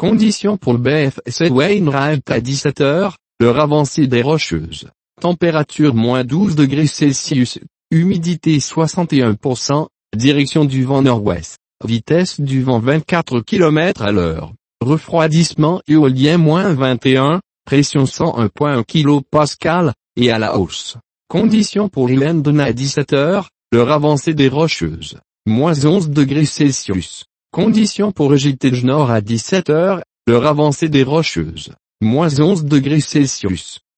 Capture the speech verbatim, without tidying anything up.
Conditions pour le B F C Wainwright à dix-sept heures, l'heure avancée des Rocheuses. Température moins douze degrés Celsius, humidité soixante et un pour cent, direction du vent nord-ouest, vitesse du vent vingt-quatre kilomètres à l'heure, refroidissement éolien moins vingt et un, pression cent un virgule un kilopascal, et à la hausse. Conditions pour London à dix-sept heures, l'heure avancée des Rocheuses, moins onze degrés Celsius. Conditions pour Heritage Nord à dix-sept heures, l'heure avancée des Rocheuses, moins onze degrés Celsius.